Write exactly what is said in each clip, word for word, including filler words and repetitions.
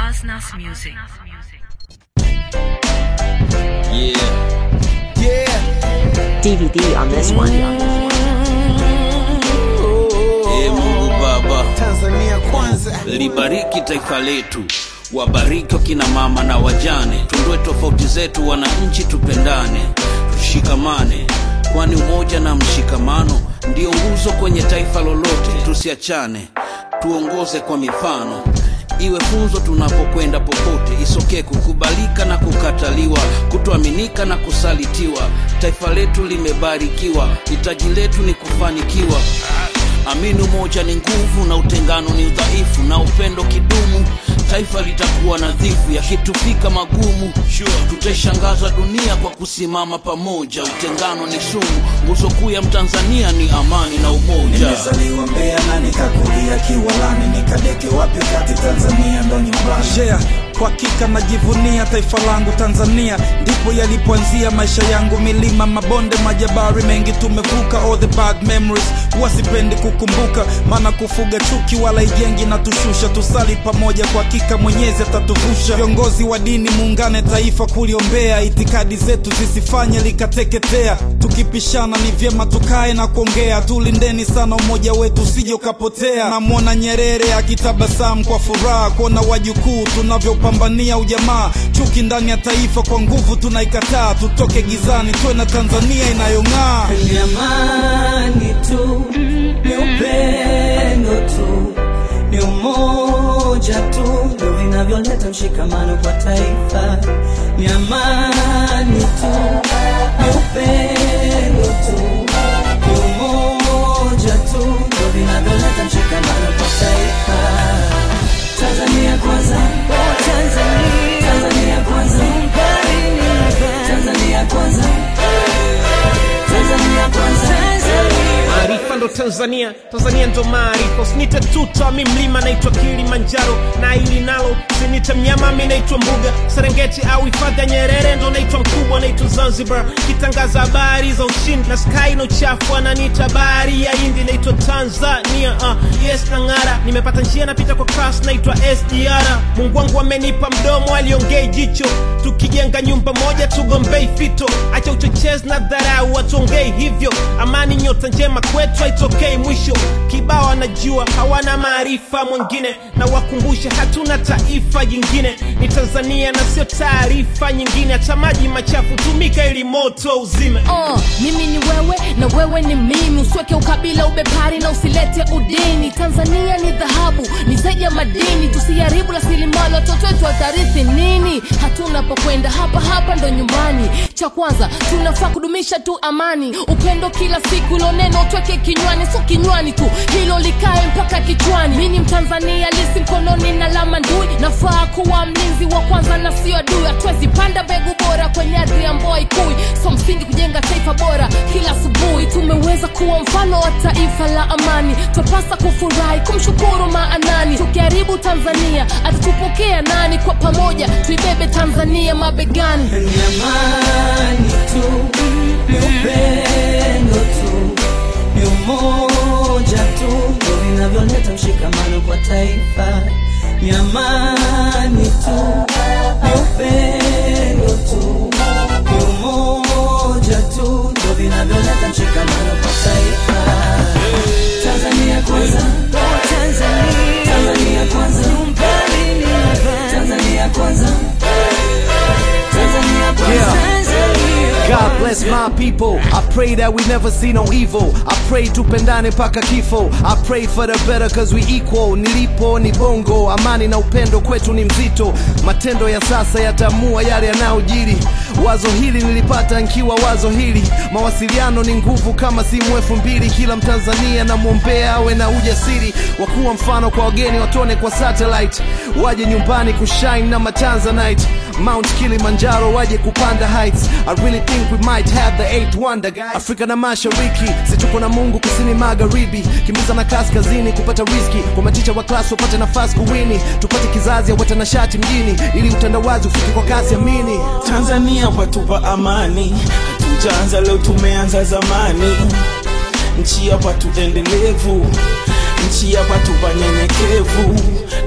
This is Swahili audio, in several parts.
Asnas Music. Yeah. Yeah. D V D on this one. Ee Mungu Baba, Tanzania kwanza, libariki taifa letu, wabariki kina mama na wajane, tundue tofauti zetu wananchi, tupendane, tushikamane, kwani umoja na mshikamano ndio nguzo kwenye taifa lolote. Tusiachane, tuongoze kwa mifano, iwe funzo tunapokwenda popote, isoke kukubalika na kukataliwa, kutoaminika na kusalitiwa. Taifa letu limebarikiwa, hitaji letu ni kufanikiwa. Amini umoja ni nguvu na utengano ni udhaifu, na upendo kidumu taifa litakuwa nadhifu. Yakitufika magumu, sure, tutashangaza dunia kwa kusimama pamoja. Utengano ni sumu, nguzo kuu ya Mtanzania ni amani na umoja. nimezaliwa Mbeya na nikakulia Kiwalani, nikadeke wapi kati Tanzania ndo nyumbani. Yeah, kwa hakika najivunia taifa langu Tanzania, ndipo yalipoanzia maisha yangu. Milima, mabonde, majabari mengi tumevuka, all the bad memories wasipendi kukumbuka, maana kufuga chuki wala ijengi na tushusha. Tusali pamoja, kwa hakika Mwenyezi atatuvusha. Viongozi wa dini muungane taifa kuliombea, itikadi zetu zisifanye likateketea. Tukipishana ni vyema tukae na kuongea, tulindeni sana umoja wetu usije ukapotea. Namuona Nyerere akitabasamu kwa furaha, kuona wajukuu tunavyopambania ujamaa. Chuki ndani ya taifa kwa nguvu tunaikataa, tutoke gizani tuwe na Tanzania inayong'aa. Ni amani tu, ni upendo tu, ni umoja tu, ndio vinavyoleta mshikamano kwa taifa. Ni amani tu, ni upendo tu, ni umoja tu, ndio vinavyoleta mshikamano kwa taifa. Tanzania kwanza, Tanzania, Tanzania kwanza, Tanzania kwanza, Tanzania kwanza. Maarifa ndo Tanzania, Tanzania ndo maarifa. Usinite tuta, mi mlima naitwa Kilimanjaro, na ili nalo usinite mnyama, mi naitwa mbuga. Serengeti au hifadhi ya Nyerere ndo naitwa mkubwa, naitwa Zanzibar. Kitangaza habari za ushindi na sky no chafu, ananiita bahari ya Hindi, naitwa Tanzania. Uh, yes na ngara, nimepata njia napita kwa class, naitwa S D R. Mungu wangu amenipa mdomo, aliongei jicho, tukijenga nyumba moja tugombei fito. Acha uchochezi na dharau, watuongei hivyo. Amani nyota njema kwetu haitokei mwisho. Kibao anajua hawana maarifa mwingine, na wakumbusha hatuna taifa jingine. Ni Tanzania na sio taarifa nyingine. Acha maji machafu tumika ili moto uzime. Oh, mimi ni wewe na wewe ni mimi, usiweke ukabila ubepari na usilete udini. Tanzania ni dhahabu, ni zaidi ya madini, tusiharibu rasilimali, watoto wetu watarithi nini? Hatuna pa kwenda, hapa hapa ndo nyumbani. Cha kwanza tunafaa kudumisha tu amani, upendo kila siku, lo neno tweke kinywani, so kinywani tu, hilo likae mpaka kichwani. Mimi ni Mtanzania lisi mkononi na lama ndui, nafaa kuwa mlinzi wa kwanza na sio adui. Hatuwezi panda mbegu bora kwenye ardhi ya Mboi Kui, so msingi kujenga taifa bora kila asubuhi. Tumeweza kuwa mfano wa taifa la amani, tupasa kufurahi kumshukuru maanani. Tukiharibu Tanzania atatupokea nani? Kwa pamoja tuibebe Tanzania mabegani. Ni amani tu, ni upendo tu, ni umoja tu, ndio vinavyoleta mshikamano kwa taifa. Ni amani tu, ni upendo tu, ni umoja tu, ndio vinavyoleta mshikamano kwa taifa. Tanzania kwanza, Tanzania, Tanzania kwanza, Tanzania kwanza, Tanzania kwanza. God bless my people. I pray that we never see no evil. I pray tupendane paka kifo. I pray for the better cause we equal. Nilipo ni bongo, amani na upendo kwetu ni mzito. Matendo ya sasa yatamua yale yanayojiri. Wazo hili nilipata nkiwa wazo hili. Mawasiliano ni nguvu kama simu elfu mbili. Kila Mtanzania na muombea awe na ujasiri wa kuwa mfano kwa wageni, watone kwa satellite, waje nyumbani kushine na matanzanite. Mount Kilimanjaro waje kupanda heights. I really think we might have the eighth wonder, guys. Afrika na mashariki, situko na Mungu kusini magharibi. Kimbiza na kaskazini kupata riziki, kwa maticha wa class wapate nafasi kuwini. Tupate kizazi ya watanashati mjini, ili utandawazi ufike kwa kasi amini. Tanzania watupa amani, hatujaanza leo tumeanza zamani. Nchi ya watu endelevu, nchi ya watu wanyenyekevu,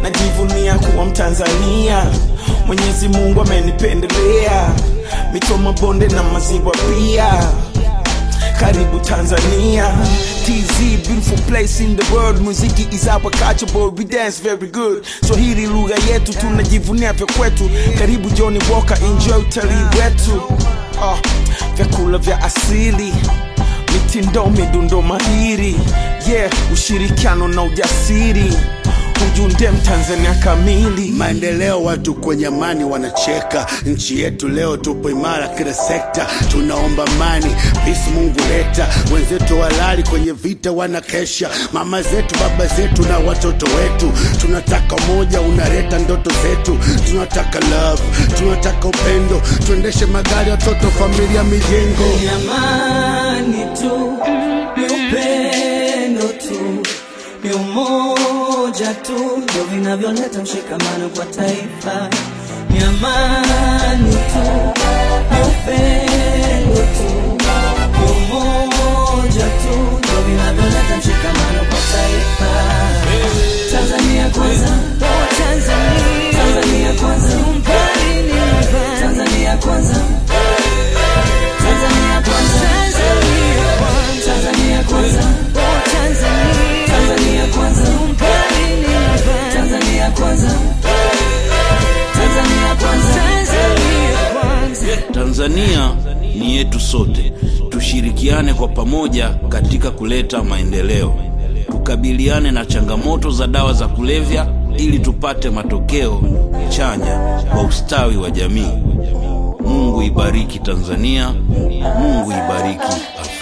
najivunia kuwa Mtanzania. Mwenyezi Mungu amenipendelea, mito, mabonde na maziwa pia. Karibu Tanzania. T Z, beautiful place in the world. Muziki is our culture, but we dance very good. Swahili lugha yetu, tunajivunia vya kwetu. Karibu Johnny Walker, enjoy utalii wetu. uh, Vyakula vya asili, mitindo, midundo mahiri. Yeah, ushirikiano na ujasiri, ujunde Mtanzania kamili. Maendeleo, watu kwenye amani wanacheka. Nchi yetu leo tupo imara kila sekta. Tunaomba amani, peace Mungu leta. Wenzetu walali kwenye vita wanakesha. Mama zetu, baba zetu na watoto wetu. Tunataka moja unaleta ndoto zetu. Tunataka love, tunataka upendo. Tuendeshe magari, watoto, familia, mijengo. Ni amani tu, ni upendo tu, ni umoja tu, ndio vinavyoleta mshikamano kwa taifa. Ni amani tu, ni upendo tu, ni umoja tu, ndio vinavyoleta mshikamano kwa taifa. Tanzania kwanza, Tanzania, Tanzania kwanza, Tanzania kwanza, Tanzania kwanza, Tanzania kwanza, Tanzania kwanza, Tanzania kwanza, Tanzania kwanza. Tanzania ni yetu sote. Tushirikiane kwa pamoja katika kuleta maendeleo. Tukabiliane na changamoto za dawa za kulevya ili tupate matokeo chanya kwa ustawi wa jamii. Mungu ibariki Tanzania. Mungu ibariki Afrika.